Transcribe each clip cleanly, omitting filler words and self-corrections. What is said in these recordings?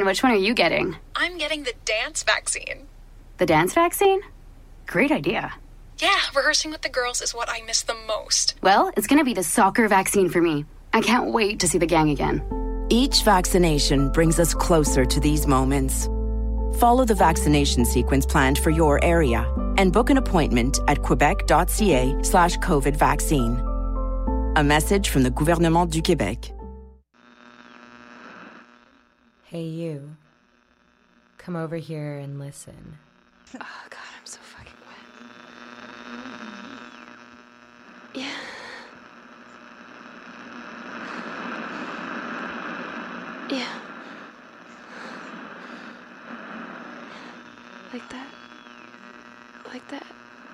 which one are you getting? I'm getting the dance vaccine. The dance vaccine? Great idea. Yeah, rehearsing with the girls is what I miss the most. Well, it's going to be the soccer vaccine for me. I can't wait to see the gang again. Each vaccination brings us closer to these moments. Follow the vaccination sequence planned for your area and book an appointment at quebec.ca/COVID vaccine. A message from the Gouvernement du Québec. Hey, you. Come over here and listen. Oh, God, I'm so fucking wet. Yeah. Yeah. Like that. Like that.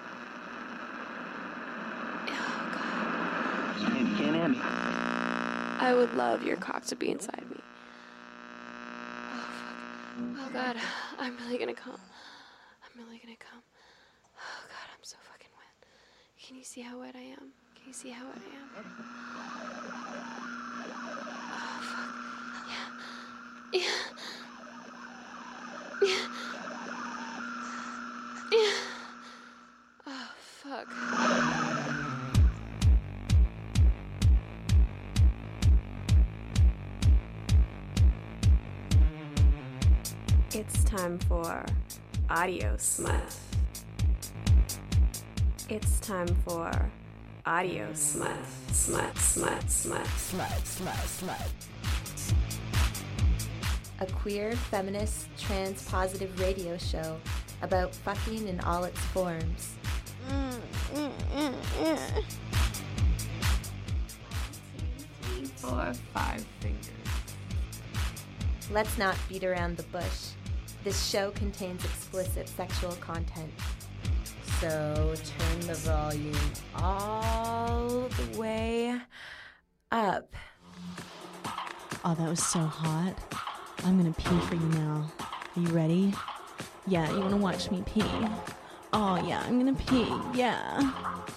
Oh, God. You can't have me. I would love your cock to be inside me. Oh, fuck. Oh, God. I'm really gonna come. I'm really gonna come. Oh, God, I'm so fucking wet. Can you see how wet I am? Can you see how wet I am? Oh, fuck. Yeah. Yeah. Yeah. Yeah. Oh, fuck. It's time for Audio Smut. It's time for Audio Smut. Smut, smut, smut, smut, smut, smut. A queer, feminist, trans-positive radio show about fucking in all its forms. 3, 4, 5 fingers. Let's not beat around the bush. This show contains explicit sexual content. So turn the volume all the way up. Oh, that was so hot. I'm gonna pee for you now. Are you ready? Yeah, you wanna watch me pee? Oh yeah, I'm gonna pee, yeah.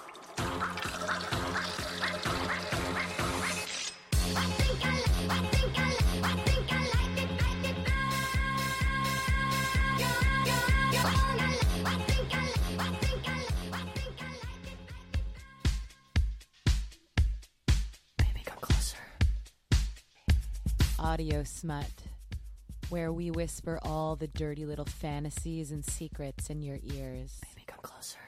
Audio Smut, where we whisper all the dirty little fantasies and secrets in your ears. Baby, come closer.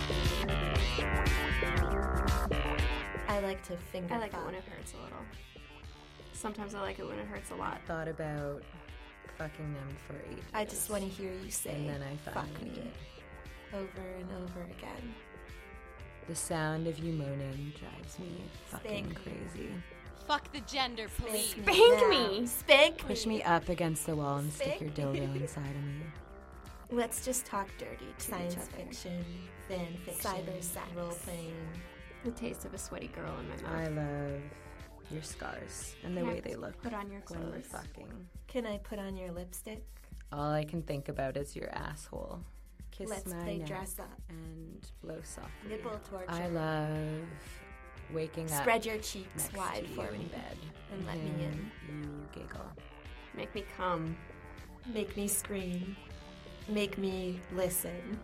I like to finger I like it fuck. when it hurts a little. Sometimes I like it when it hurts a lot. Thought about fucking them for ages. I just want to hear you say, And then I fuck finally me, did. over and over again. The sound of you moaning drives me fucking Spank me. crazy. Fuck the gender police. Spank now. me. Spank Push me. me up against the wall and stick your Spank me. dildo inside of me. Let's just talk dirty to Science each other. fiction, fan fiction, cyber sex, role playing. The taste of a sweaty girl in my I mouth. love your scars and the Can I way they look put on your when we're clothes? fucking. Can I put on your lipstick? All I can think about is your asshole. Kiss Let's my play neck dress up. and blow softly. Nipple torture. I love waking up. Spread your cheeks next wide to for you me in bed and let me in. You giggle. Make me come. Make me scream. Make me listen.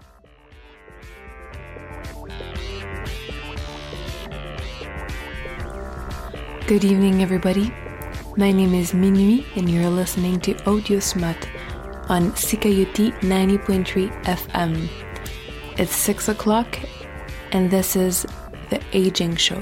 Good evening, everybody. My name is Minuit, and you're listening to Audio Smut on Sikayuti 90.3 FM. It's 6 o'clock, and this is The Aging Show.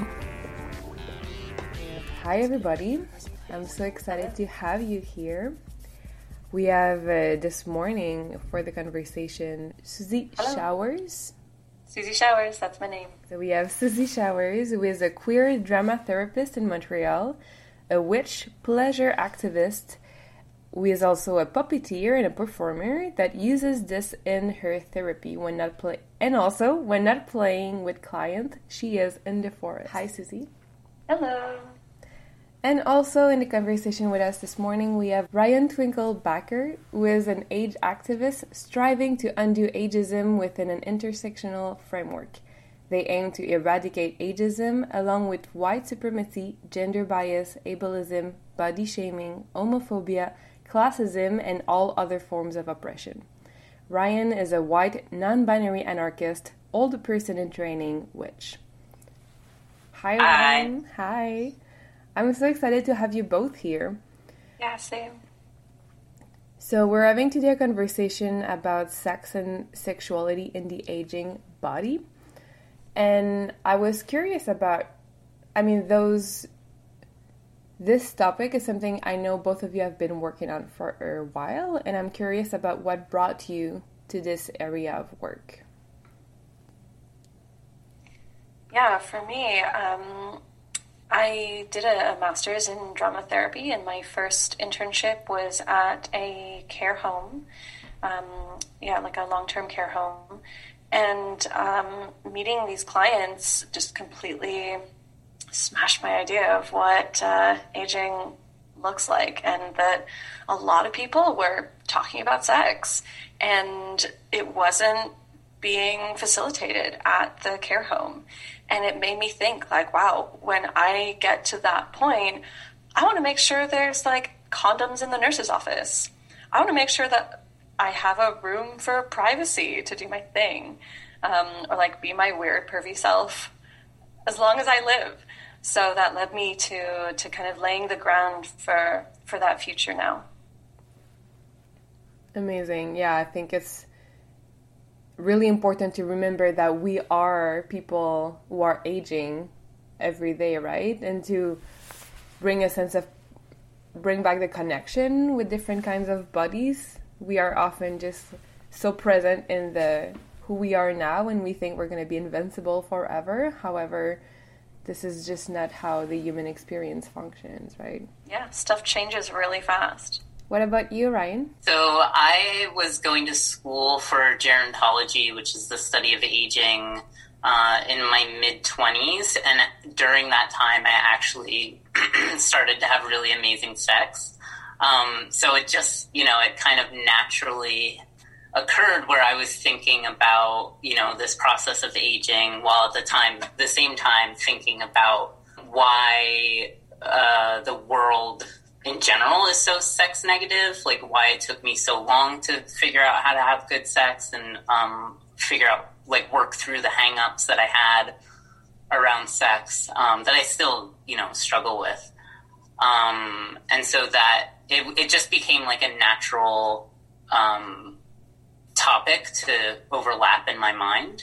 Hi, everybody. I'm so excited to have you here. We have this morning for the conversation Susie Showers. Susie Showers, that's my name. So we have Susie Showers, who is a queer drama therapist in Montreal, a witch pleasure activist, who is also a puppeteer and a performer that uses this in her therapy when not when not playing with client, she is in the forest. Hi, Susie. Hello. And also in the conversation with us this morning, we have Ryan Twinkle-Backer, who is an age activist striving to undo ageism within an intersectional framework. They aim to eradicate ageism along with white supremacy, gender bias, ableism, body shaming, homophobia, classism, and all other forms of oppression. Ryan is a white, non-binary anarchist, old person in training witch. Hi, Ryan. Hi. I'm so excited to have you both here. Yeah, same. So we're having today a conversation about sex and sexuality in the aging body. And I was curious about, this topic is something I know both of you have been working on for a while, and I'm curious about what brought you to this area of work. Yeah, for me, I did a master's in drama therapy, and my first internship was at a care home, like a long-term care home. And meeting these clients just completely smashed my idea of what aging looks like, and that a lot of people were talking about sex, and it wasn't being facilitated at the care home. And it made me think, like, wow, when I get to that point, I want to make sure there's like condoms in the nurse's office. I want to make sure that I have a room for privacy to do my thing, or like be my weird pervy self as long as I live. So that led me to kind of laying the ground for that future now. Amazing. Yeah, I think it's really important to remember that we are people who are aging every day, right? And to bring back the connection with different kinds of bodies. We are often just so present in who we are now, and we think we're going to be invincible forever. However, this is just not how the human experience functions, right? Yeah, stuff changes really fast. What about you, Ryan? So I was going to school for gerontology, which is the study of aging, in my mid-20s. And during that time, I actually started to have really amazing sex. So it just, it kind of naturally occurred where I was thinking about, this process of aging, while at the same time thinking about why the world in general is so sex negative, like why it took me so long to figure out how to have good sex and work through the hang-ups that I had around sex that I still, struggle with. And so that it just became like a natural topics to overlap in my mind.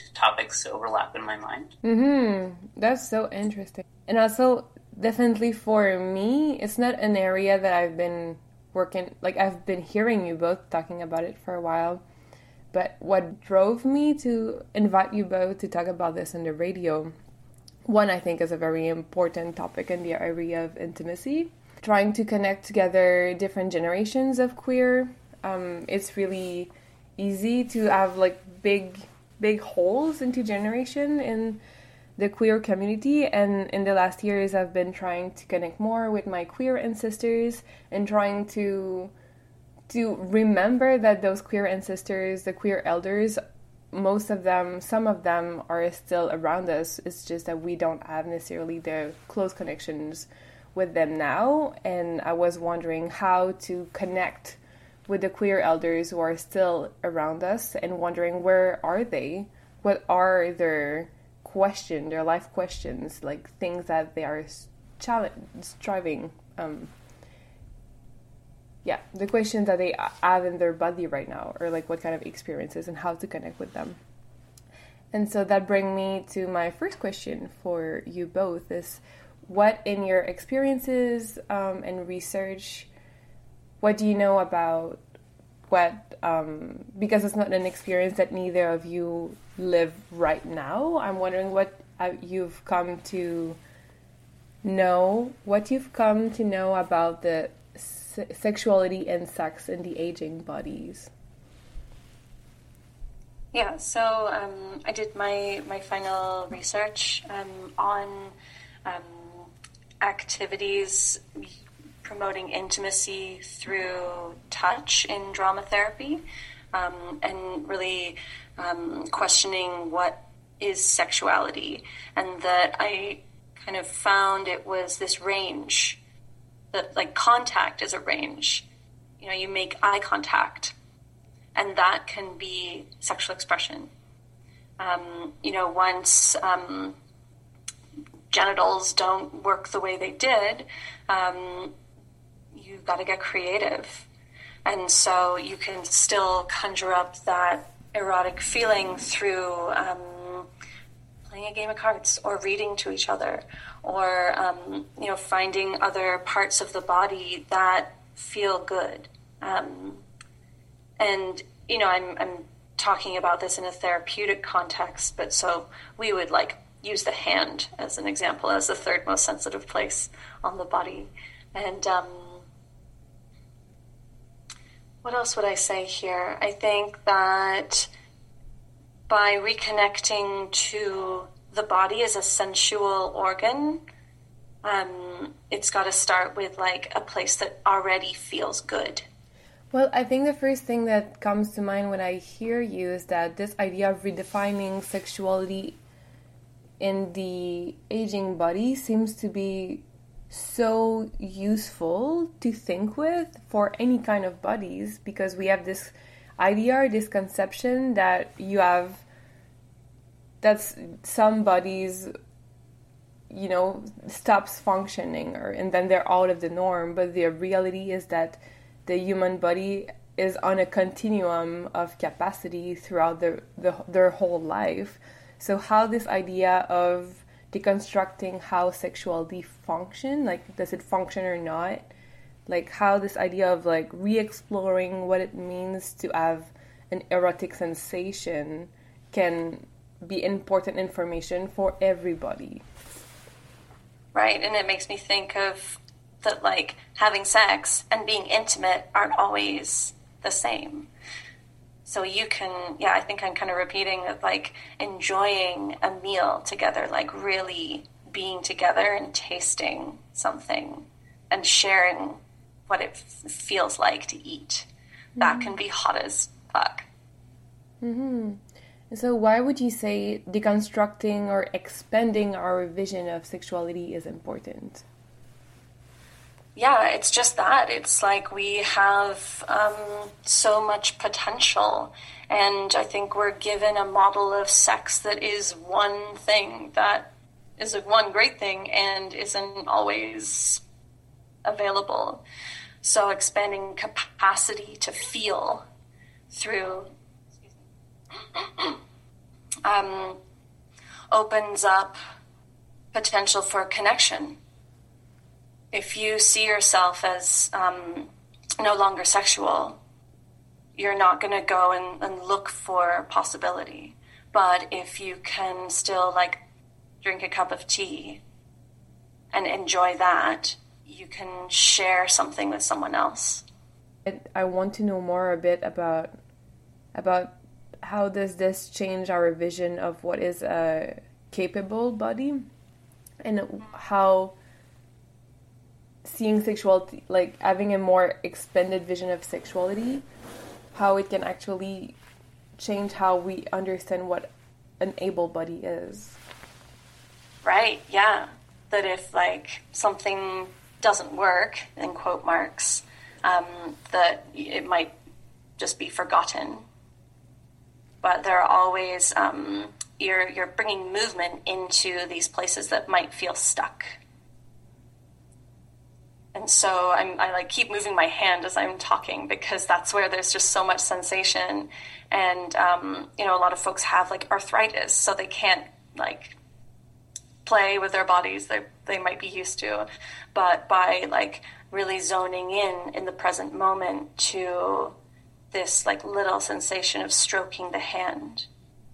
That's so interesting. And also, definitely for me, it's not an area that I've been I've been hearing you both talking about it for a while. But what drove me to invite you both to talk about this on the radio, one, I think, is a very important topic in the area of intimacy. Trying to connect together different generations of queer. It's really easy to have big holes into generation in the queer community, and in the last years I've been trying to connect more with my queer ancestors and trying to remember that those queer ancestors, the queer elders, some of them are still around us. It's just that we don't have necessarily the close connections with them now, and I was wondering how to connect with the queer elders who are still around us, and wondering where are they, what are their life questions, like things that they are striving, the questions that they have in their body right now, or like what kind of experiences and how to connect with them. And so that brings me to my first question for you both is, what in your experiences and research, what do you know about because it's not an experience that neither of you live right now, I'm wondering what you've come to know about the sexuality and sex in the aging bodies. Yeah, so I did my final research on activities promoting intimacy through touch in drama therapy, and really questioning what is sexuality, and that I kind of found it was this range, that like contact is a range. you make eye contact, and that can be sexual expression. Once genitals don't work the way they did, you've got to get creative. And so you can still conjure up that erotic feeling through playing a game of cards or reading to each other, or finding other parts of the body that feel good. I'm talking about this in a therapeutic context, but so we would use the hand as an example, as the third most sensitive place on the body. And what else would I say here? I think that by reconnecting to the body as a sensual organ, it's got to start with a place that already feels good. Well, I think the first thing that comes to mind when I hear you is that this idea of redefining sexuality in the aging body seems to be so useful to think with for any kind of bodies, because we have this idea or this conception that some bodies stops functioning and then they're out of the norm, but the reality is that the human body is on a continuum of capacity throughout their whole life. So how this idea of deconstructing how sexuality function, does it function or not, how this idea of re-exploring what it means to have an erotic sensation can be important information for everybody. Right, and it makes me think of that having sex and being intimate aren't always the same. So you can, I think I'm kind of repeating that, enjoying a meal together, really being together and tasting something and sharing what it feels like to eat. Mm-hmm. That can be hot as fuck. Mm-hmm. So why would you say deconstructing or expanding our vision of sexuality is important? Yeah, it's just that. It's we have so much potential, and I think we're given a model of sex that is one thing, that is one great thing, and isn't always available. So expanding capacity to feel through opens up potential for connection. If you see yourself as no longer sexual, you're not going to go and look for possibility. But if you can still drink a cup of tea and enjoy that, you can share something with someone else. I want to know more a bit about how does this change our vision of what is a capable body, and how seeing sexuality, having a more expanded vision of sexuality, how it can actually change how we understand what an able body is. Right, yeah. That if something doesn't work, in quote marks, that it might just be forgotten. But there are always, you're bringing movement into these places that might feel stuck. And so I keep moving my hand as I'm talking, because that's where there's just so much sensation. And, a lot of folks have arthritis, so they can't play with their bodies they might be used to. But by really zoning in the present moment to this little sensation of stroking the hand,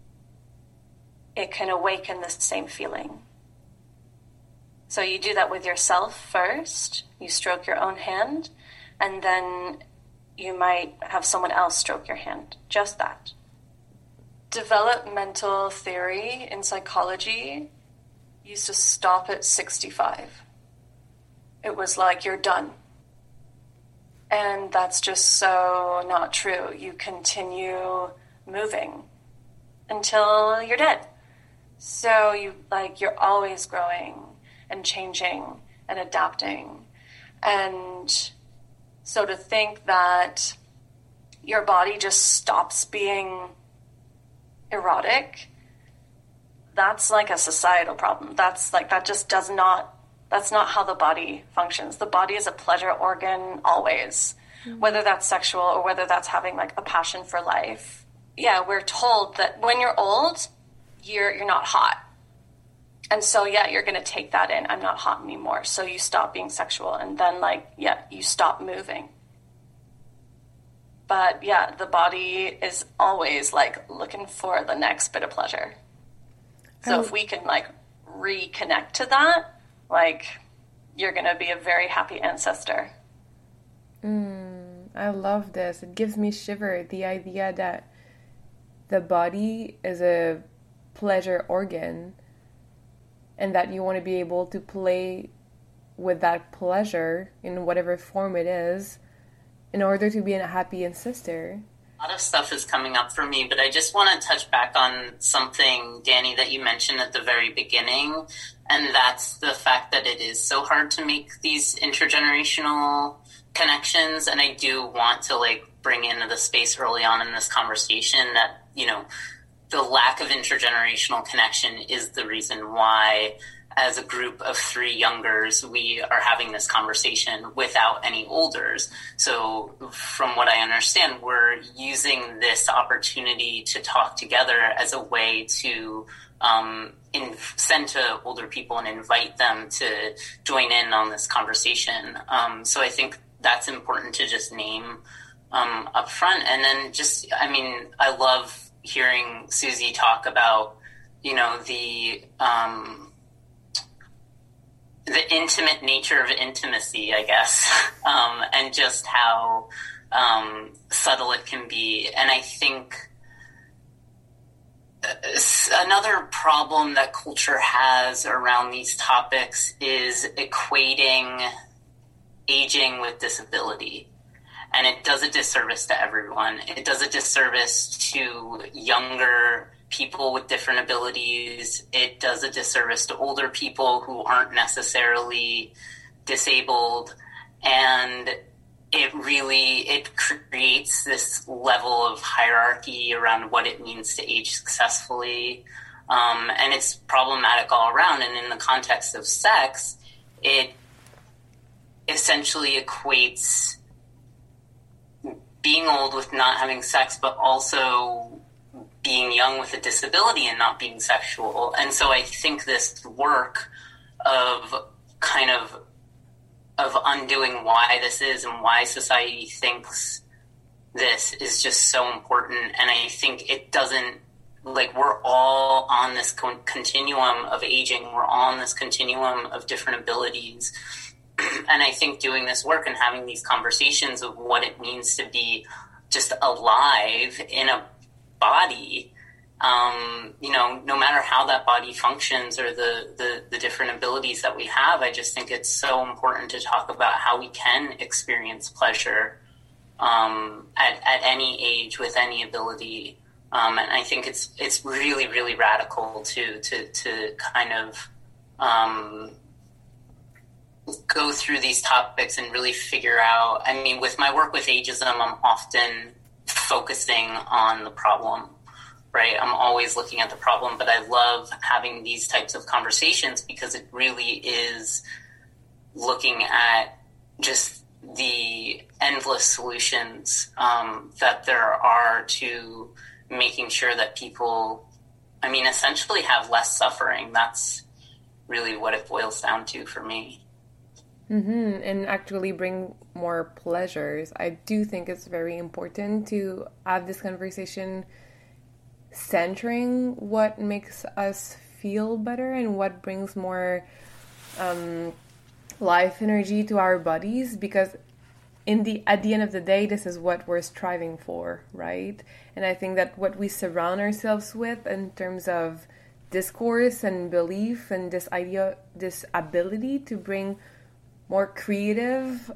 it can awaken the same feeling. So you do that with yourself first. You stroke your own hand, and then you might have someone else stroke your hand. Just that. Developmental theory in psychology used to stop at 65. It was you're done. And that's just so not true. You continue moving until you're dead. So you're always growing and changing and adapting. And So to think that your body just stops being erotic, that's like a societal problem. That's like, that just does not, that's not how the body functions. The body is a pleasure organ always, whether that's sexual or whether that's having like a passion for life. Yeah, we're told that when you're old, you're not hot. And so, yeah, you're going to take that in. I'm not hot anymore. So you stop being sexual. And then, like, yeah, you stop moving. But, yeah, the body is always, like, looking for the next bit of pleasure. So if we can, like, reconnect to that, like, you're going to be a very happy ancestor. I love this. It gives me shiver, the idea that the body is a pleasure organ, and that you want to be able to play with that pleasure in whatever form it is in order to be a happy ancestor. A lot of stuff is coming up for me, but I just want to touch back on something, Danny, that you mentioned at the very beginning, and that's the fact that it is so hard to make these intergenerational connections. And I do want to, like, bring into the space early on in this conversation that, you know, the lack of intergenerational connection is the reason why, as a group of 3 youngers, we are having this conversation without any olders. So from what I understand, we're using this opportunity to talk together as a way to send to older people and invite them to join in on this conversation. So I think that's important to just name up front. And then just, I mean, I love hearing Susie talk about, you know, the intimate nature of intimacy, I guess, and just how subtle it can be. And I think another problem that culture has around these topics is equating aging with disability. And it does a disservice to everyone. It does a disservice to younger people with different abilities. It does a disservice to older people who aren't necessarily disabled. And it creates this level of hierarchy around what it means to age successfully. And it's problematic all around. And in the context of sex, it essentially equates being old with not having sex, but also being young with a disability and not being sexual. And so I think this work of kind of undoing why this is and why society thinks this is just so important. And I think it doesn't, like, we're all on this continuum of aging. We're all on this continuum of different abilities. And I think doing this work and having these conversations of what it means to be just alive in a body, you know, no matter how that body functions or the different abilities that we have, I just think it's so important to talk about how we can experience pleasure at any age with any ability. And I think it's really, really radical to kind of go through these topics and really figure out, I mean, with my work with ageism, I'm often focusing on the problem, right? I'm always looking at the problem, but I love having these types of conversations because it really is looking at just the endless solutions that there are to making sure that people, I mean, essentially have less suffering. That's really what it boils down to for me. And actually bring more pleasures. I do think it's very important to have this conversation centering what makes us feel better and what brings more life energy to our bodies, because at the end of the day, this is what we're striving for, right? And I think that what we surround ourselves with in terms of discourse and belief and this idea, this ability to bring more creative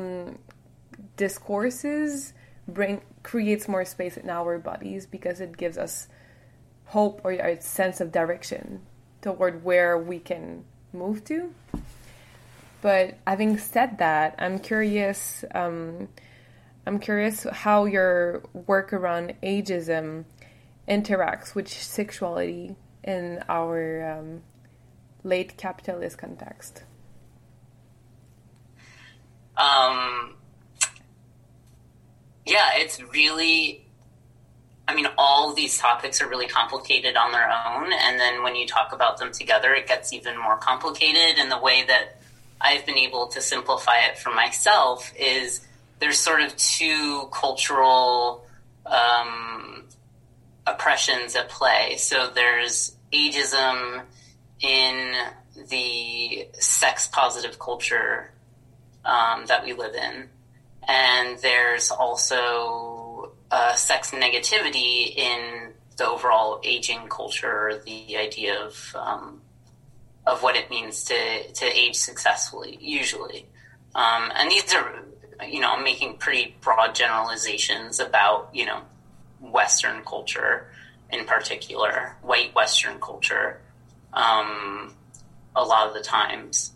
discourses creates more space in our bodies, because it gives us hope or a sense of direction toward where we can move to. But having said that, I'm curious how your work around ageism interacts with sexuality in our late capitalist context. Yeah, it's really, I mean, all these topics are really complicated on their own, and then when you talk about them together, it gets even more complicated. And the way that I've been able to simplify it for myself is there's sort of two cultural oppressions at play. So there's ageism in the sex-positive culture that we live in. And there's also sex negativity in the overall aging culture, the idea of what it means to age successfully, usually. And these are, I'm making pretty broad generalizations about, Western culture in particular, white Western culture, a lot of the times.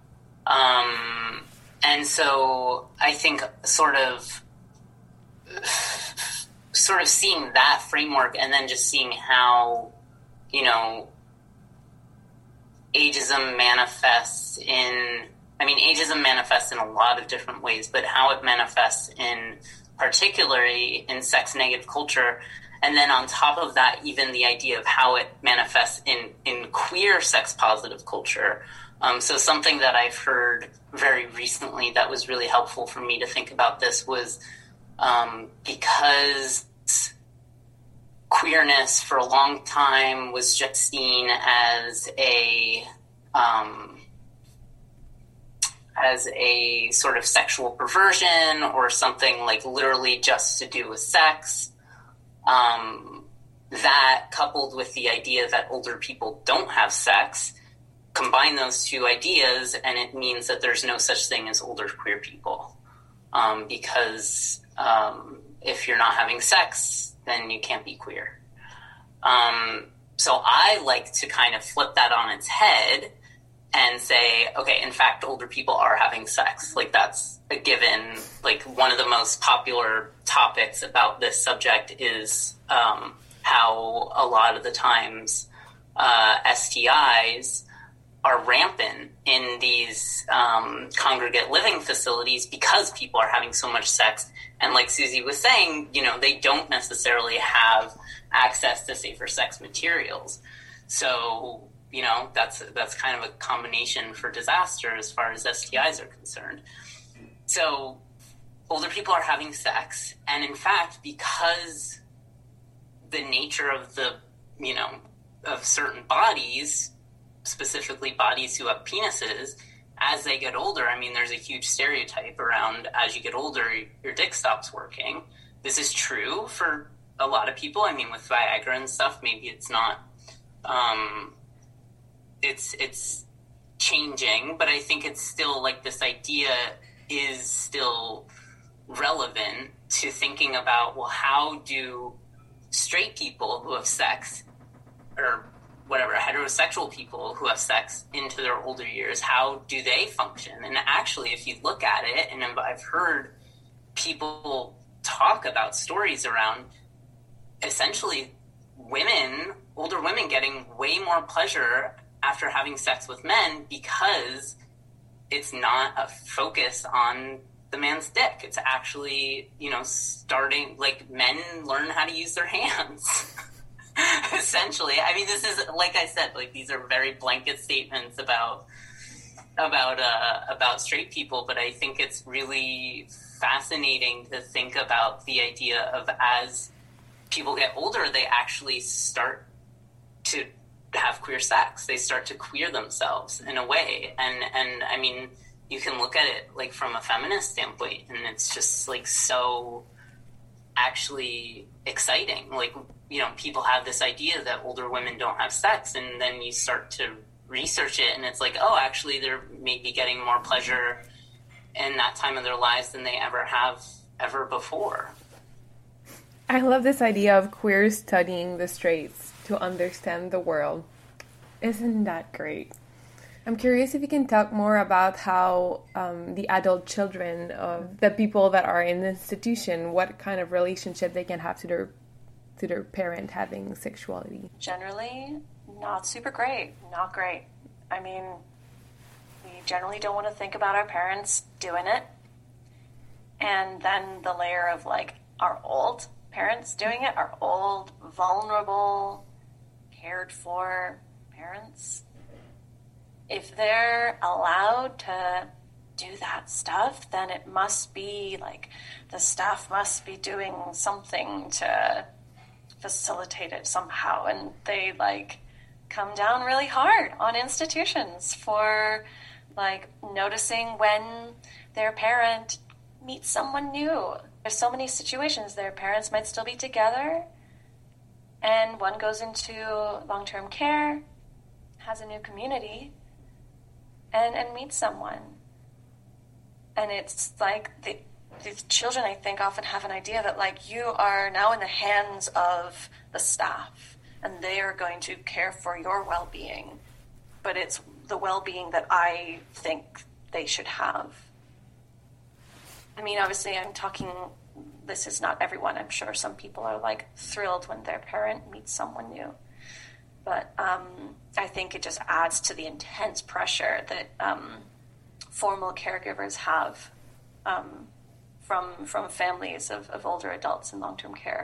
And so I think sort of seeing that framework and then just seeing how, ageism manifests ageism manifests in a lot of different ways, but how it manifests in particularly in sex negative culture. And then on top of that, even the idea of how it manifests in queer sex positive culture. So something that I've heard very recently that was really helpful for me to think about this was because queerness for a long time was just seen as a sort of sexual perversion or something like literally just to do with sex. That coupled with the idea that older people don't have sex, combine those two ideas, and it means that there's no such thing as older queer people. Because if you're not having sex, then you can't be queer. So I like to kind of flip that on its head and say, okay, in fact, older people are having sex. Like, that's a given. Like, one of the most popular topics about this subject is how a lot of the times STIs are rampant in these congregate living facilities because people are having so much sex. And like Susie was saying, they don't necessarily have access to safer sex materials. So, that's kind of a combination for disaster as far as STIs are concerned. So older people are having sex. And in fact, because the nature of of certain bodies, specifically bodies who have penises, as they get older, there's a huge stereotype around as you get older, your dick stops working. This is true for a lot of people. With Viagra and stuff, maybe it's not, it's changing, but I think it's still like this idea is still relevant to thinking about, well, how do straight people who have sex or whatever, heterosexual people who have sex into their older years, how do they function? And actually, if you look at it, and I've heard people talk about stories around essentially older women getting way more pleasure after having sex with men because it's not a focus on the man's dick. It's actually, starting, like, men learn how to use their hands. Essentially. This is, like I said, like, these are very blanket statements about straight people, but I think it's really fascinating to think about the idea of as people get older, they actually start to have queer sex. They start to queer themselves in a way. And you can look at it like from a feminist standpoint, and it's just like so actually exciting. Like, people have this idea that older women don't have sex, and then you start to research it, and it's like, oh, actually they're maybe getting more pleasure in that time of their lives than they ever before. I love this idea of queers studying the straights to understand the world. Isn't that great? I'm curious if you can talk more about how the adult children of the people that are in the institution, what kind of relationship they can have to their parent having sexuality. Generally, not super great. Not great. I mean, we generally don't want to think about our parents doing it. And then the layer of like our old parents doing it, our old, vulnerable, cared for parents. If they're allowed to do that stuff, then it must be like the staff must be doing something to facilitate it somehow. And they like come down really hard on institutions for like noticing when their parent meets someone new. There's so many situations their parents might still be together and one goes into long-term care, has a new community, and meets someone. And it's like these children, I think, often have an idea that like you are now in the hands of the staff and they are going to care for your well-being, but it's the well-being that I think they should have. I mean, obviously I'm talking, this is not everyone. I'm sure some people are like thrilled when their parent meets someone new. But I think it just adds to the intense pressure that formal caregivers have from families of older adults in long-term care.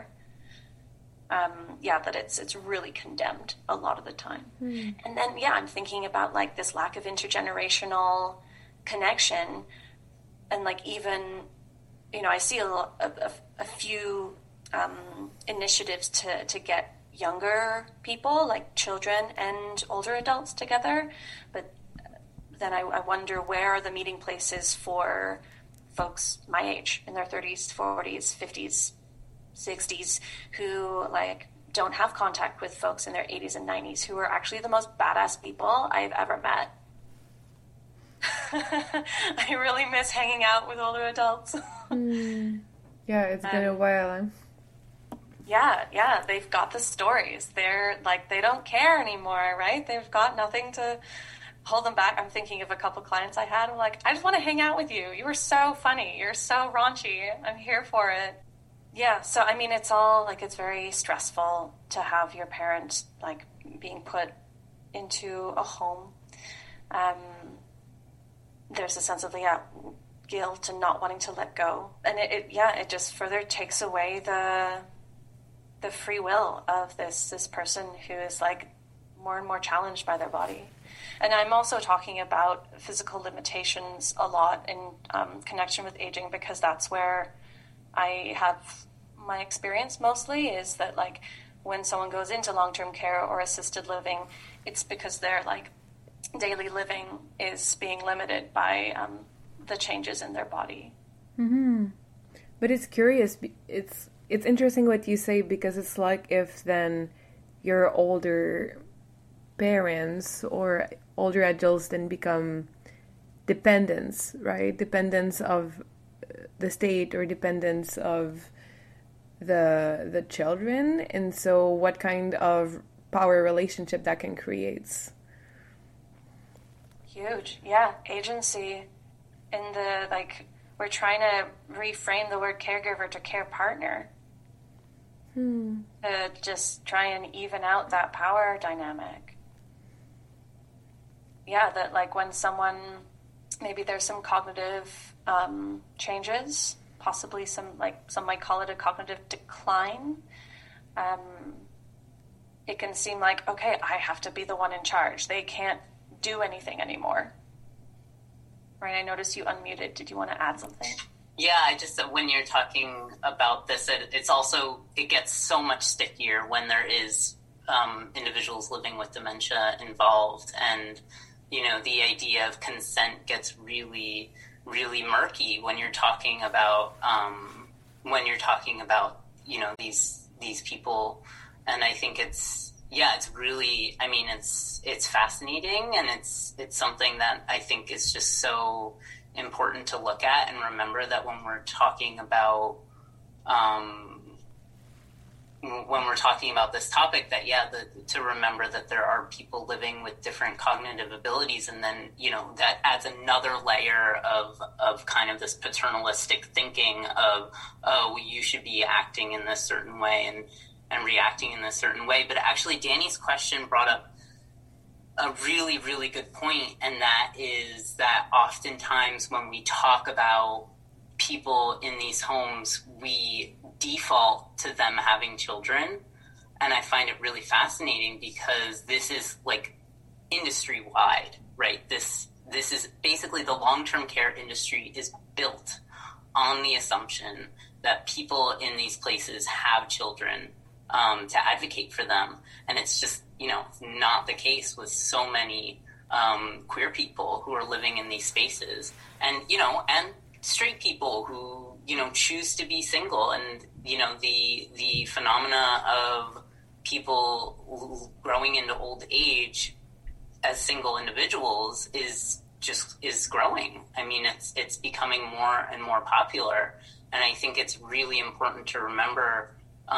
That it's really condemned a lot of the time. And then, I'm thinking about like this lack of intergenerational connection, and like even, I see a few initiatives to get younger people, like children and older adults together, but then I wonder where are the meeting places for folks my age, in their 30s, 40s, 50s, 60s, who like don't have contact with folks in their 80s and 90s, who are actually the most badass people I've ever met. I really miss hanging out with older adults. Yeah, it's been a while. Yeah, they've got the stories. They're like, they don't care anymore, right? They've got nothing to hold them back. I'm thinking of a couple clients I had. I'm like, I just want to hang out with you. You were so funny. You're so raunchy. I'm here for it. Yeah, so I mean, it's all like, it's very stressful to have your parents like being put into a home. There's a sense of guilt and not wanting to let go, and it just further takes away the free will of this person who is like more and more challenged by their body. And I'm also talking about physical limitations a lot in connection with aging, because that's where I have my experience mostly, is that like when someone goes into long-term care or assisted living, it's because their like daily living is being limited by the changes in their body. But it's curious, it's interesting what you say, because it's like if then your older parents or older adults then become dependents, right? Dependents of the state or dependents of the children. And so what kind of power relationship that can create? Huge. Agency in the like, we're trying to reframe the word caregiver to care partner. To just try and even out that power dynamic. That like when someone, maybe there's some cognitive changes, possibly some might call it a cognitive decline. It can seem like, okay, I have to be the one in charge. They can't do anything anymore. Right, I noticed you unmuted. Did you want to add something? Yeah, I just, when you're talking about this, it gets so much stickier when there is individuals living with dementia involved, and the idea of consent gets really, really murky when you're talking about these people. And I think it's really, I mean, it's fascinating, and it's something that I think is just so important to look at and remember, that when we're talking about when we're talking about this topic, that to remember that there are people living with different cognitive abilities, and then that adds another layer of kind of this paternalistic thinking of, oh, you should be acting in this certain way and reacting in this certain way. But actually, Danny's question brought up a really, really good point, and that is that oftentimes when we talk about people in these homes, we default to them having children. And I find it really fascinating because this is like industry-wide, right? This is basically the long-term care industry is built on the assumption that people in these places have children to advocate for them. And it's just, not the case with so many queer people who are living in these spaces. And, and straight people who, choose to be single, and, the phenomena of people growing into old age as single individuals is growing. I mean, it's becoming more and more popular. And I think it's really important to remember,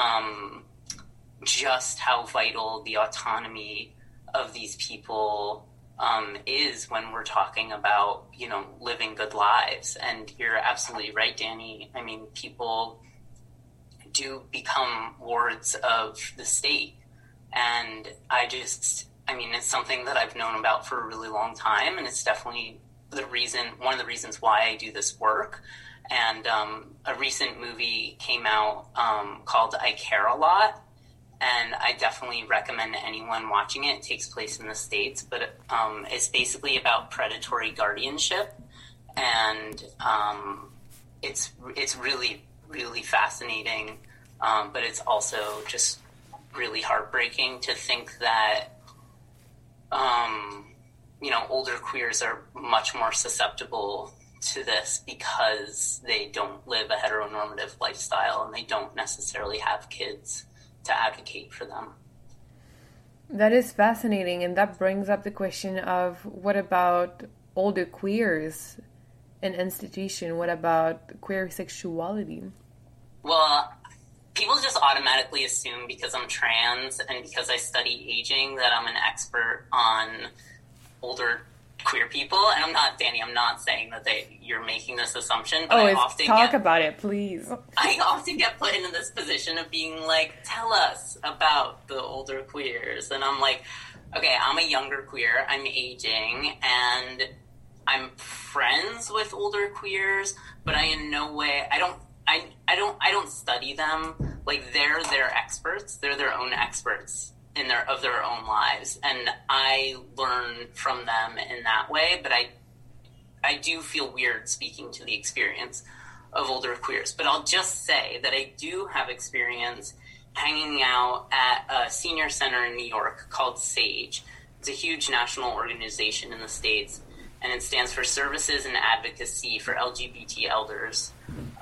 just how vital the autonomy of these people is when we're talking about, living good lives. And you're absolutely right, Danny. I mean, people do become wards of the state. And it's something that I've known about for a really long time. And it's definitely one of the reasons why I do this work. And a recent movie came out called I Care a Lot. And I definitely recommend anyone watching it. It takes place in the States, but it's basically about predatory guardianship. And it's really, really fascinating. But it's also just really heartbreaking to think that, older queers are much more susceptible to this because they don't live a heteronormative lifestyle and they don't necessarily have kids to advocate for them. That is fascinating, and that brings up the question of what about older queers in institution? What about queer sexuality? Well, people just automatically assume because I'm trans and because I study aging that I'm an expert on older queer people, and I'm not, Danny, I'm not saying that you're making this assumption, but I often talk about it, please. I often get put into this position of being like, tell us about the older queers, and I'm like, okay, I'm a younger queer, I'm aging, and I'm friends with older queers, but I in no way, I don't study them. Like, they're their experts, they're their own experts of their own lives, and I learn from them in that way. But I do feel weird speaking to the experience of older queers. But I'll just say that I do have experience hanging out at a senior center in New York called SAGE. It's a huge national organization in the States, and it stands for Services and Advocacy for LGBT Elders,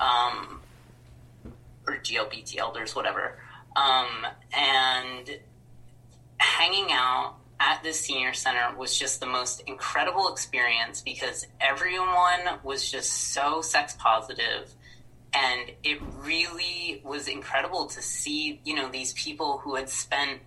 or GLBT Elders, whatever. And hanging out at this senior center was just the most incredible experience because everyone was just so sex positive, and it really was incredible to see, these people who had spent,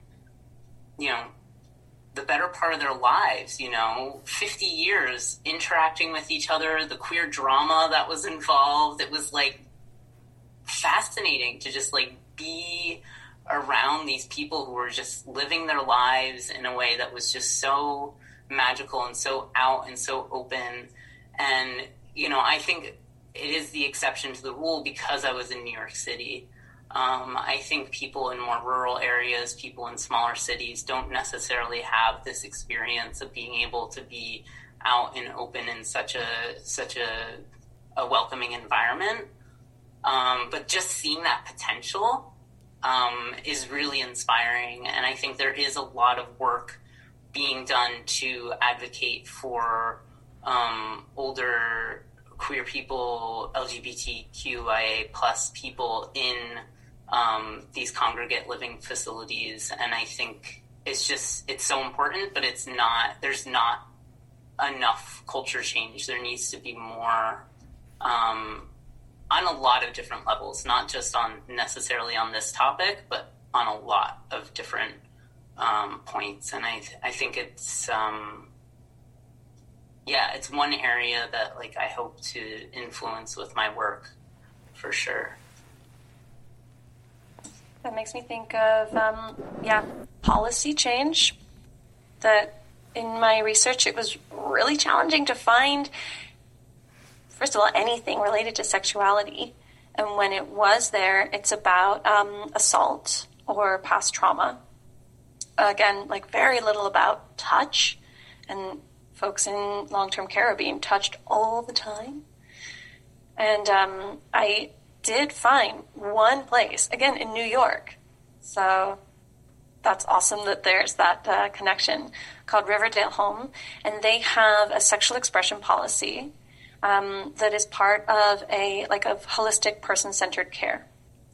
the better part of their lives, 50 years interacting with each other, the queer drama that was involved. It was like fascinating to just like be around these people who were just living their lives in a way that was just so magical and so out and so open. And, I think it is the exception to the rule because I was in New York City. I think people in more rural areas, people in smaller cities don't necessarily have this experience of being able to be out and open in such a welcoming environment. But just seeing that potential is really inspiring. And I think there is a lot of work being done to advocate for older queer people, LGBTQIA plus people in these congregate living facilities. And I think it's so important, but there's not enough culture change. There needs to be more on a lot of different levels, not just necessarily on this topic, but on a lot of different points. And I think it's, it's one area that like I hope to influence with my work for sure. That makes me think of, policy change. That in my research, it was really challenging to find, first of all, anything related to sexuality. And when it was there, it's about assault or past trauma. Again, like very little about touch. And folks in long-term care are being touched all the time. And I did find one place, again, in New York. So that's awesome that there's that connection, called Riverdale Home. And they have a sexual expression policy that is part of a holistic person-centered care.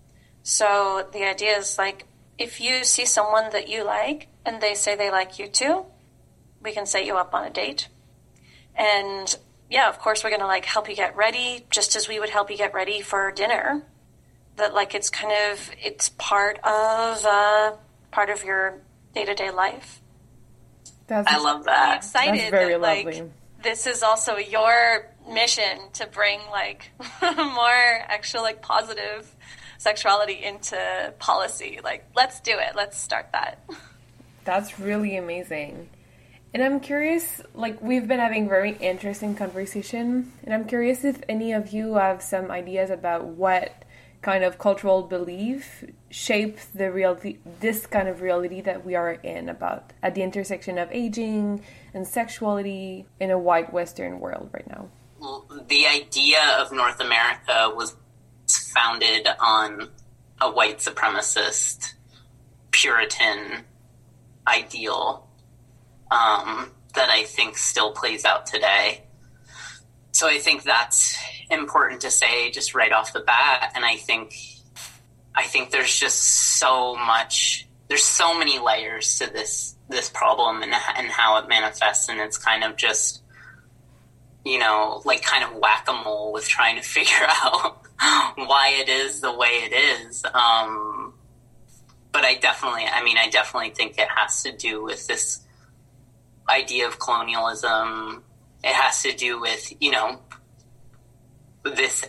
So the idea is like, if you see someone that you like and they say they like you too, we can set you up on a date. And yeah, of course, we're going to like help you get ready, just as we would help you get ready for dinner. That like it's part of your day-to-day life. I love that. I'm excited. That's very that, like, lovely. This is also your mission to bring like more actual like positive sexuality into policy. Like, let's do it. Let's start that. That's really amazing. And I'm curious, like, we've been having very interesting conversation, and I'm curious if any of you have some ideas about what kind of cultural belief shape the reality, this kind of reality that we are in, about at the intersection of aging and sexuality in a white Western world right now. The idea of North America was founded on a white supremacist Puritan ideal that I think still plays out today. So I think that's important to say just right off the bat. And I think there's just there's so many layers to this problem and how it manifests. And it's kind of just, like kind of whack-a-mole with trying to figure out why it is the way it is. But I definitely think it has to do with this idea of colonialism. It has to do with, this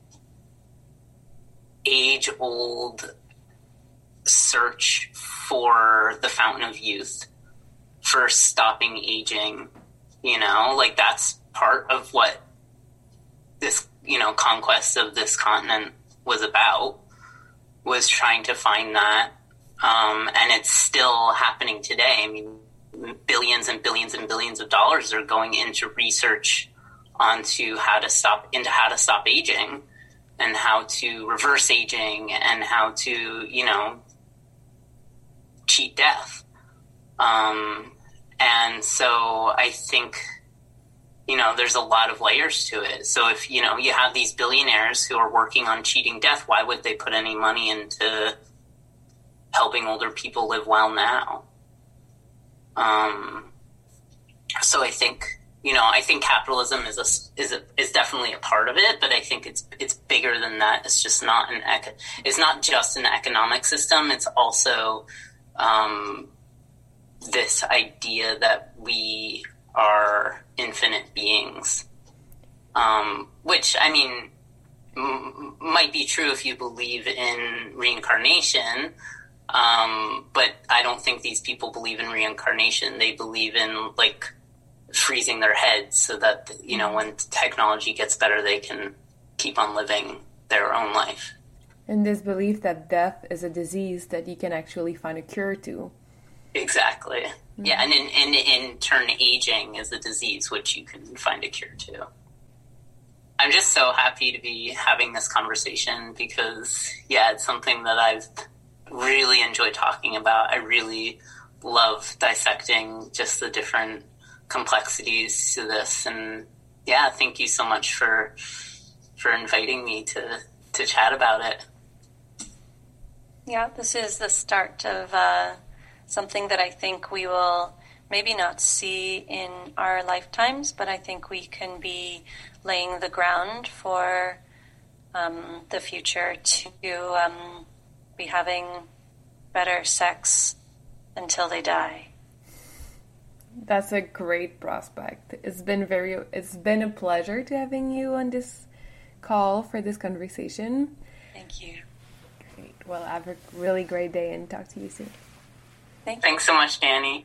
age-old search for the fountain of youth, for stopping aging, like that's part of what this, conquest of this continent was about, was trying to find that. And it's still happening today. I mean, billions and billions and billions of dollars are going into research onto how to stop aging and how to reverse aging and how to, cheat death. And so I think, there's a lot of layers to it. So if, you have these billionaires who are working on cheating death, why would they put any money into helping older people live well now? So I think, I think capitalism is definitely a part of it, but I think it's bigger than that. It's just not it's not just an economic system. It's also, this idea that we are infinite beings, which, might be true if you believe in reincarnation. But I don't think these people believe in reincarnation. They believe in like freezing their heads so that, when technology gets better, they can keep on living their own life. And this belief that death is a disease that you can actually find a cure to. Exactly. Mm-hmm. Yeah. And in turn, aging is a disease which you can find a cure to. I'm just so happy to be having this conversation because, it's something that I've really enjoyed talking about. I really love dissecting just the different complexities to this. And thank you so much for inviting me to chat about it. Yeah, this is the start of something that I think we will maybe not see in our lifetimes, but I think we can be laying the ground for the future to be having better sex until they die. That's a great prospect. It's been a pleasure to having you on this call for this conversation. Thank you. Great. Well, have a really great day and talk to you soon. Thanks so much, Danny.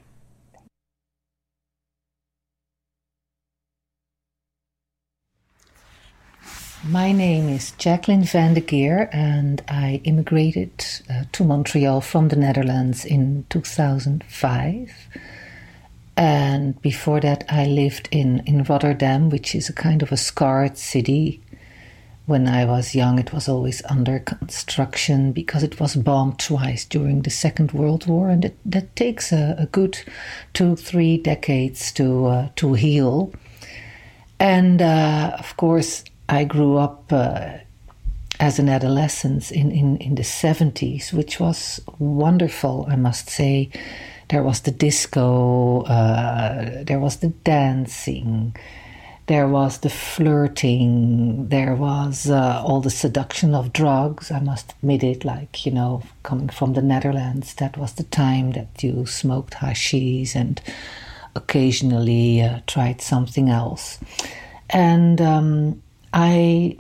My name is Jacqueline van de Geer, and I immigrated to Montreal from the Netherlands in 2005. And before that, I lived in Rotterdam, which is a kind of a scarred city. When I was young, it was always under construction because it was bombed twice during the Second World War, and that takes a good 2-3 decades to heal. And of course, I grew up as an adolescent in the 70s, which was wonderful, I must say. There was the disco, there was the dancing, there was the flirting, there was all the seduction of drugs. I must admit it, like, you know, coming from the Netherlands, that was the time that you smoked hashish and occasionally tried something else. And I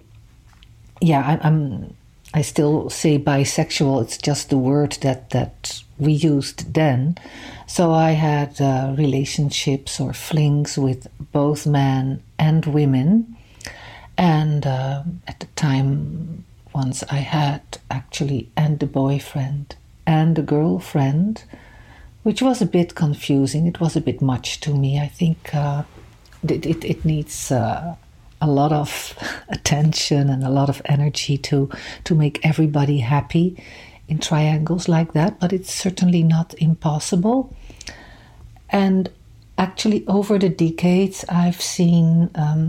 still say bisexual. It's just the word that we used then. So I had relationships or flings with both men and women. And at the time, once I had actually and a boyfriend and a girlfriend, which was a bit confusing. It was a bit much to me. I think it needs a lot of attention and a lot of energy to make everybody happy in triangles like that, but it's certainly not impossible. And actually, over the decades, I've seen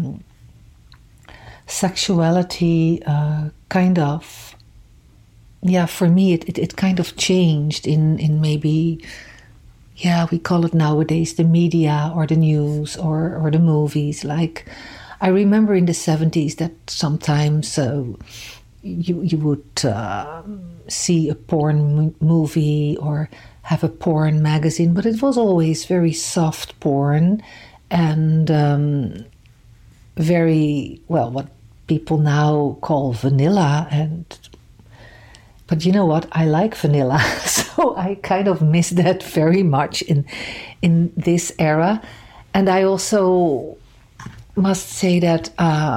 sexuality kind of, for me, it kind of changed in maybe, we call it nowadays the media or the news or the movies. Like, I remember in the 70s that sometimes you would see a porn movie or have a porn magazine, but it was always very soft porn and very, well, what people now call vanilla. But you know what? I like vanilla, so I kind of miss that very much in this era. And I also must say that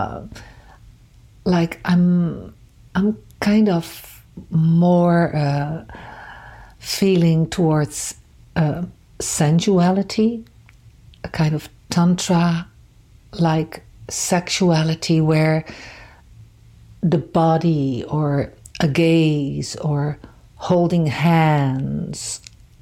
I'm kind of more feeling towards sensuality, a kind of tantra like sexuality where the body or a gaze or holding hands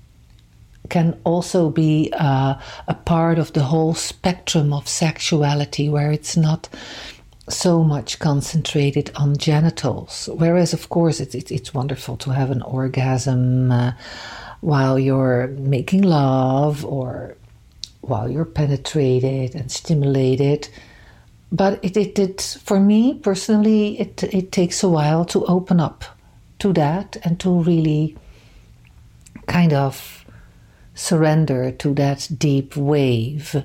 can also be a part of the whole spectrum of sexuality, where it's not so much concentrated on genitals. Whereas, of course, it's wonderful to have an orgasm while you're making love or while you're penetrated and stimulated. But it for me personally, it takes a while to open up to that and to really kind of surrender to that deep wave.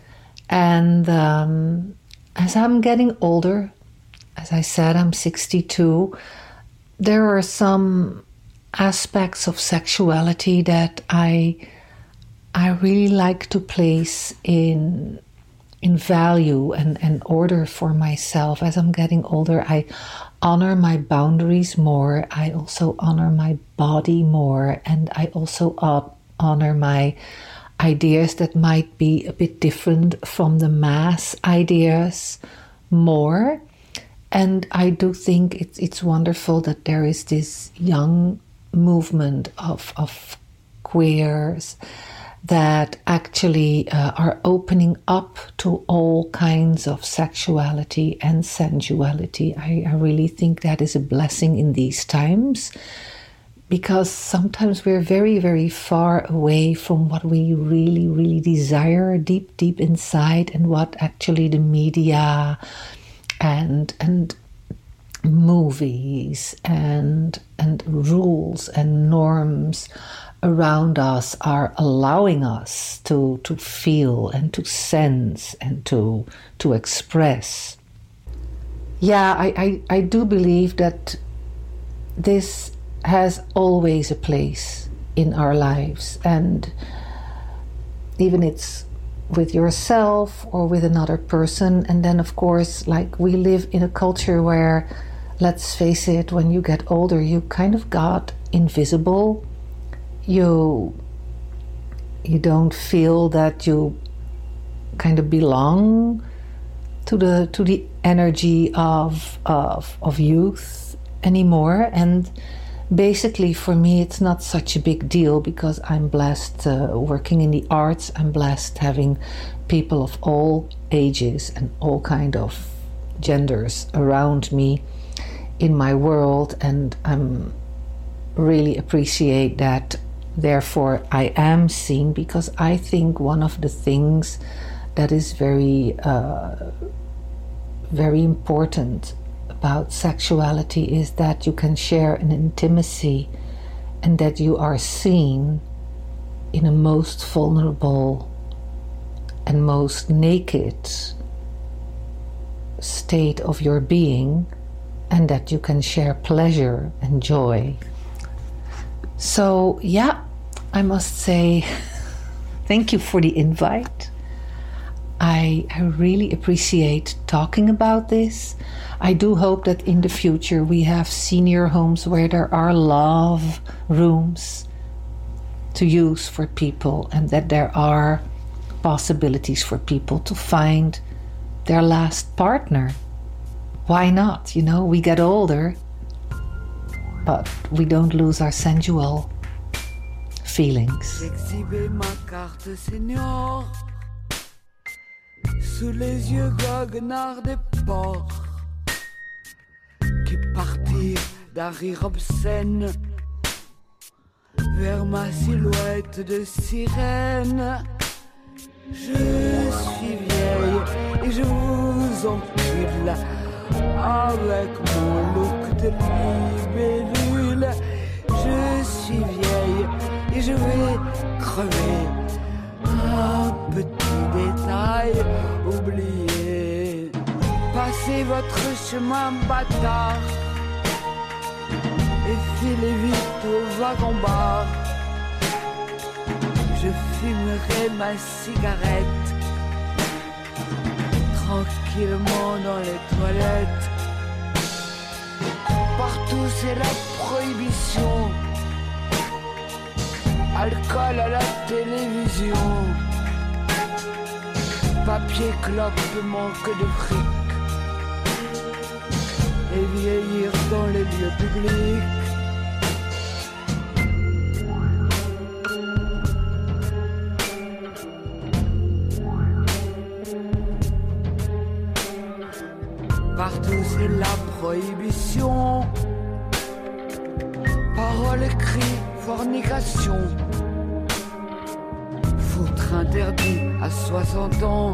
And as I'm getting older, as I said, I'm 62, there are some aspects of sexuality that I really like to place in value and order for myself. As I'm getting older, I honor my boundaries more. I also honor my body more, and I also honor my ideas that might be a bit different from the mass ideas more. And I do think it's wonderful that there is this young movement of queers that actually are opening up to all kinds of sexuality and sensuality. I really think that is a blessing in these times, because sometimes we're very, very far away from what we really, really desire deep, deep inside, and what actually the media and movies and rules and norms around us are allowing us to feel and to sense and to express. Yeah, I do believe that this has always a place in our lives, and even it's with yourself or with another person. And then of course, like, we live in a culture where, let's face it, when you get older you kind of got invisible. You don't feel that you kind of belong to the energy of youth anymore. And basically for me it's not such a big deal, because I'm blessed working in the arts. I'm blessed having people of all ages and all kind of genders around me in my world, and I'm really appreciate that. Therefore I am seen, because I think one of the things that is very very important about sexuality is that you can share an intimacy, and that you are seen in a most vulnerable and most naked state of your being, and that you can share pleasure and joy. So yeah, I must say thank you for the invite. I really appreciate talking about this. I do hope that in the future we have senior homes where there are love rooms to use for people, and that there are possibilities for people to find their last partner. Why not? You know, we get older, but we don't lose our sensual feelings. J'exhibais ma carte senior sous les yeux goguenards des porcs qui partirent d'un rire obscène vers ma silhouette de sirène. Je suis vieille et je vous encule avec mon look de libellule. Je suis vieille et je vais crever. Un petit détail oublié. Passez votre chemin bâtard et filez vite au wagon-bar. Je fumerai ma cigarette tranquillement dans les toilettes. Partout c'est la prohibition. Alcool à la télévision. Papier clope manque de fric. Et vieillir dans les lieux publics. Partout c'est la prohibition. Paroles écrites, fornication. Foutre interdit à 60 ans.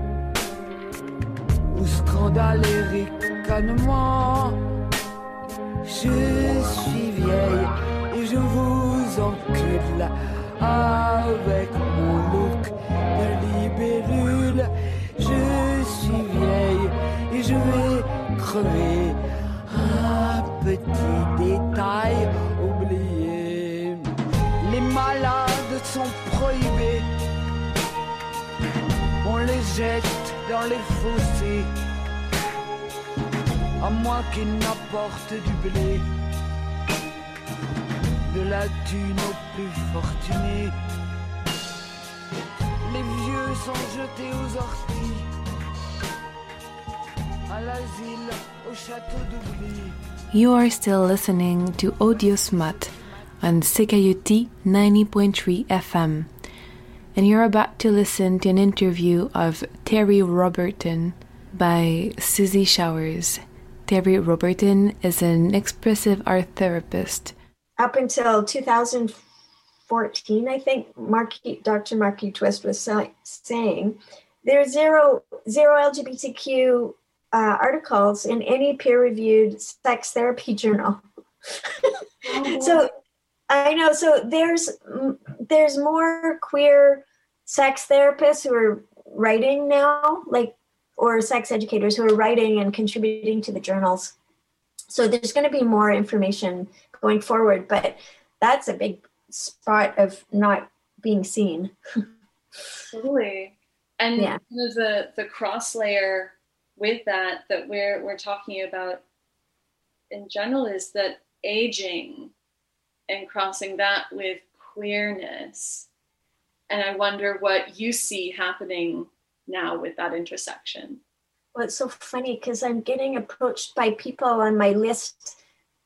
Ou scandale et ricanement. Je suis vieille et je vous encule avec mon look de libellule. Je suis vieille et je vais crever. Un petit détail oublié. Les malades sont prohibés. On les jette dans les fossés. À moins qu'ils n'apportent du blé. De la thune aux plus fortunés. Les vieux sont jetés aux orties. À l'asile, au château d'oubli. You are still listening to Audio Smut on CKUT 90.3 FM, and you're about to listen to an interview of Terry Roberton by Susie Showers. Terry Roberton is an expressive art therapist. Up until 2014, I think Dr. Marquis Twist was saying, there's zero LGBTQ articles in any peer-reviewed sex therapy journal. So I know. So there's more queer sex therapists who are writing now, or sex educators who are writing and contributing to the journals. So there's going to be more information going forward, but that's a big spot of not being seen. Totally. And kind of the cross layer with that we're talking about in general is that aging and crossing that with queerness. And I wonder what you see happening now with that intersection. Well, it's so funny because I'm getting approached by people on my list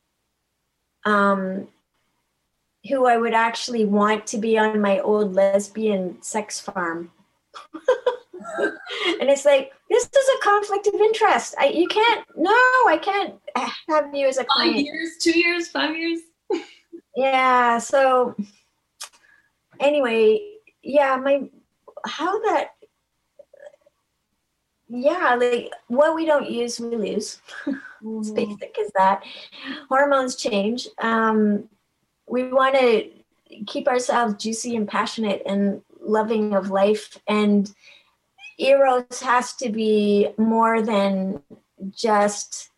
who I would actually want to be on my old lesbian sex farm. And it's like, this is a conflict of interest. I can't have you as a client. 5 years, 2 years, 5 years. Yeah. So anyway, what we don't use, we lose. As basic as that. Hormones change. We want to keep ourselves juicy and passionate and loving of life. And Eros has to be more than just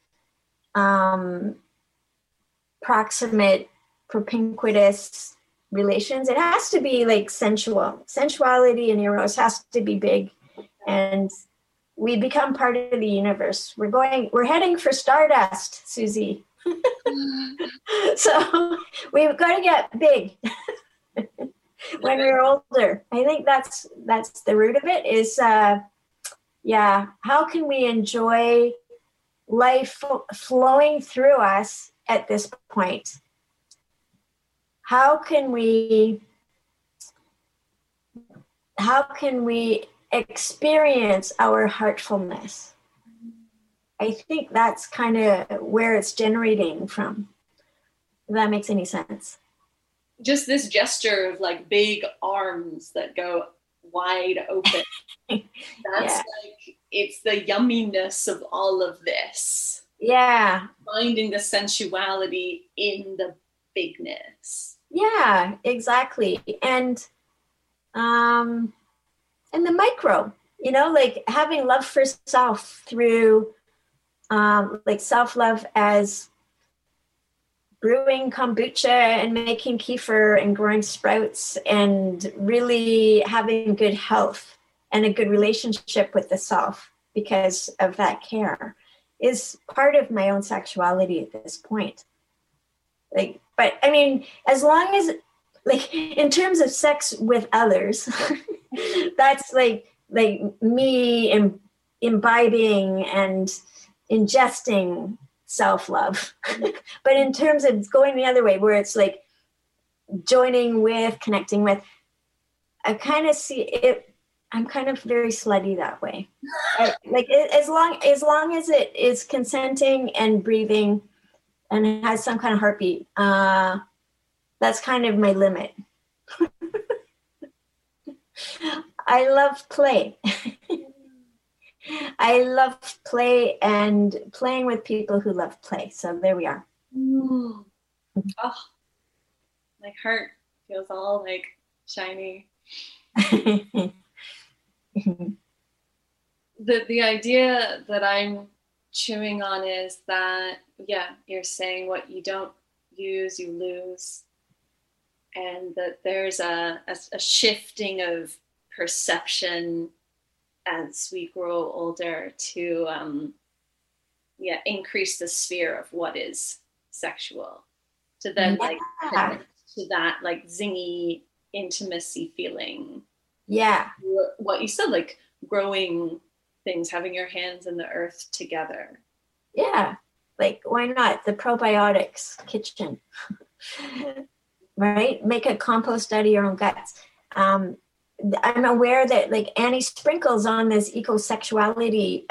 proximate, propinquitous relations. It has to be like sensual. Sensuality in Eros has to be big. And we become part of the universe. We're heading for stardust, Susie. So we've got to get big when we're older. I think that's the root of it is, how can we enjoy life flowing through us at this point? How can we experience our heartfulness? I think that's kind of where it's generating from. If that makes any sense. Just this gesture of like big arms that go wide open. That's it's the yumminess of all of this. Yeah. Finding the sensuality in the bigness. Yeah, exactly. And the micro, like having love for self through like self-love as brewing kombucha and making kefir and growing sprouts and really having good health and a good relationship with the self because of that care is part of my own sexuality at this point. But I mean, as long as in terms of sex with others, that's like me imbibing and ingesting self-love. But in terms of going the other way, where it's like joining with, connecting with, I kind of see it. I'm kind of very slutty that way. As long as it is consenting and breathing and it has some kind of heartbeat, that's kind of my limit. I love play. I love play and playing with people who love play. So there we are. Oh, my heart feels all like shiny. The idea that I'm chewing on is that, you're saying what you don't use, you lose. And that there's a shifting of perception as we grow older to increase the sphere of what is sexual, to then connect to that like zingy intimacy feeling. Yeah, what you said, like growing things, having your hands in the earth together. Yeah, like why not the probiotics kitchen? Right, make a compost out of your own guts. I'm aware that like Annie Sprinkle's on this ecosexuality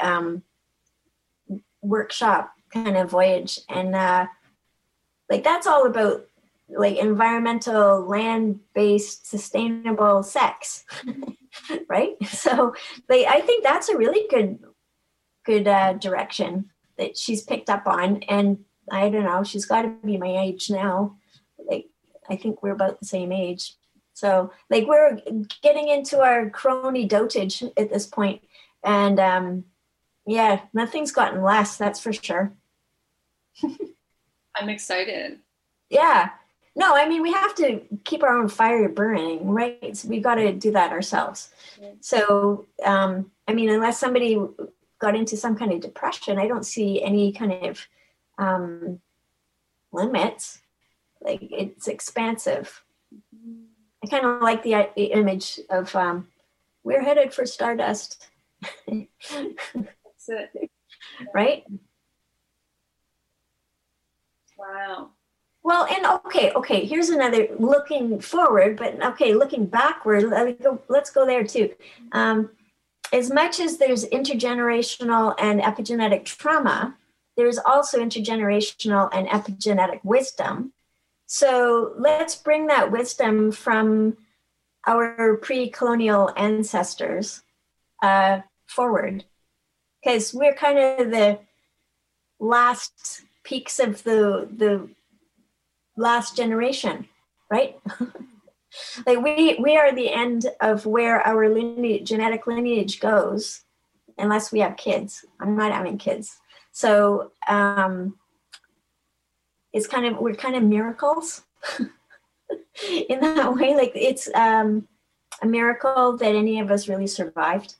workshop kind of voyage, and that's all about like environmental, land-based, sustainable sex, right? So I think that's a really good direction that she's picked up on. And I don't know, she's got to be my age now. Like, I think we're about the same age. So like we're getting into our crony dotage at this point. And yeah, nothing's gotten less, that's for sure. I'm excited. Yeah. No, I mean, we have to keep our own fire burning, right? So we got to do that ourselves. Yeah. So, I mean, unless somebody got into some kind of depression, I don't see any kind of limits. Like, it's expansive. I kind of like the image of we're headed for stardust. That's it. Right? Wow. Well, and okay, here's another looking forward, but okay, looking backward, let's go there too. As much as there's intergenerational and epigenetic trauma, there's also intergenerational and epigenetic wisdom. So let's bring that wisdom from our pre-colonial ancestors forward, because we're kind of the last peaks of the last generation, right? Like we are the end of where our genetic lineage goes, unless we have kids. I'm not having kids. So it's we're kind of miracles in that way. Like it's a miracle that any of us really survived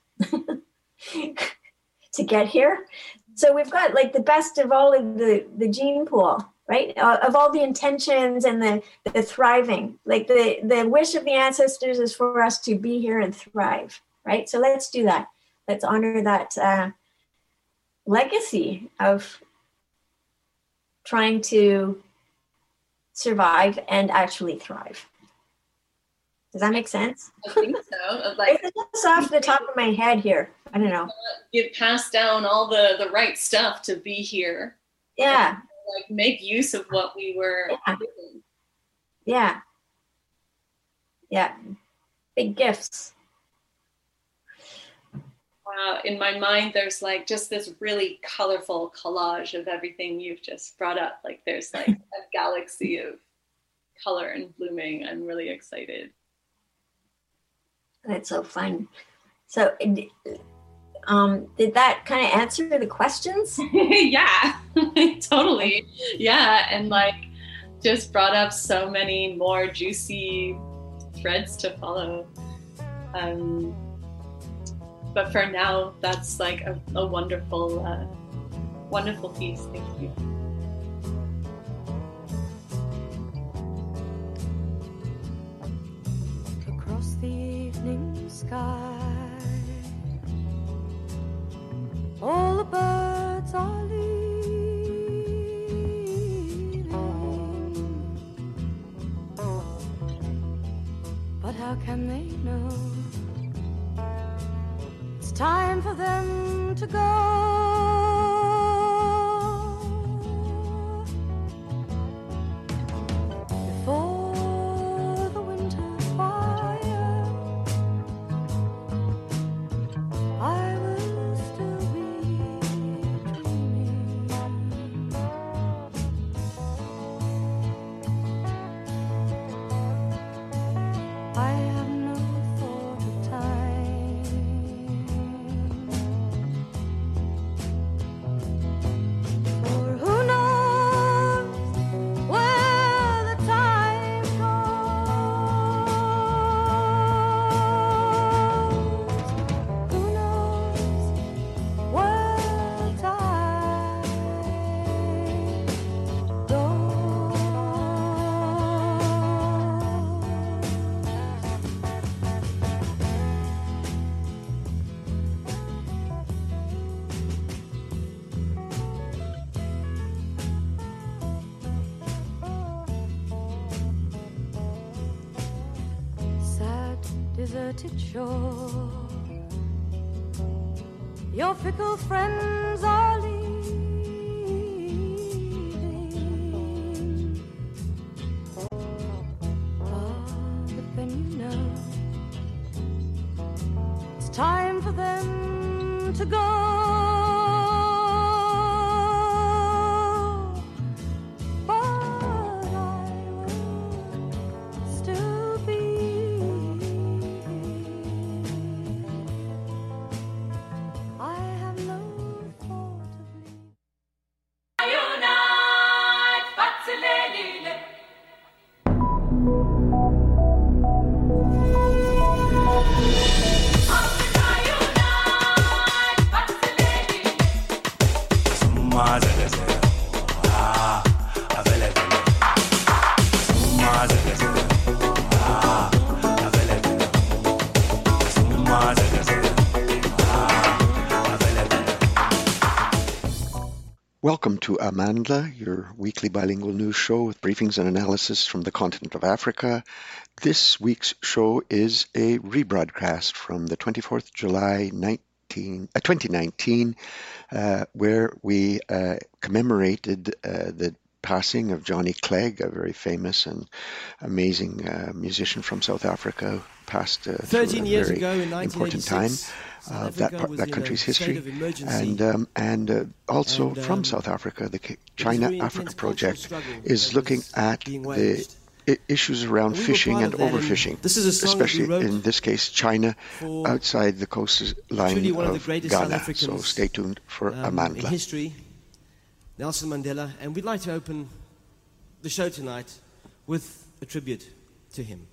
to get here. So we've got like the best of all of the gene pool, right? Of all the intentions and the thriving. Like the wish of the ancestors is for us to be here and thrive, right? So let's do that. Let's honor that legacy of trying to survive and actually thrive. Does that make sense? I think so. Like, it's just off the top of my head here. I don't know. You've passed down all the right stuff to be here. Yeah. And, like, make use of what we were doing. Yeah. Yeah. Big gifts. Wow. In my mind, there's like just this really colorful collage of everything you've just brought up. Like there's like a galaxy of color and blooming. I'm really excited. That's so fun. So did that kind of answer the questions? Yeah, totally. Yeah. And like just brought up so many more juicy threads to follow. But for now, that's like a wonderful, wonderful piece. Thank you. Across the evening sky, all the birds are leaving. But how can they know? It's time for them to go. Before the winter fire, I will still be dreaming. I have no thought of time. For who knows where the time goes? Who knows where the time goes? Sad, deserted shore, your fickle friends are leaving. But then you know it's time for them to go. Welcome to Amandla, your weekly bilingual news show with briefings and analysis from the continent of Africa. This week's show is a rebroadcast from the 24th July 2019, where we commemorated the passing of Johnny Clegg, a very famous and amazing musician from South Africa, passed through a very important time of that country's history, and also from South Africa, the China-Africa Project is looking at the issues around fishing and overfishing, especially in this case China outside the coastline of Ghana. So stay tuned for Amandla. History, Nelson Mandela, and we'd like to open the show tonight with a tribute to him.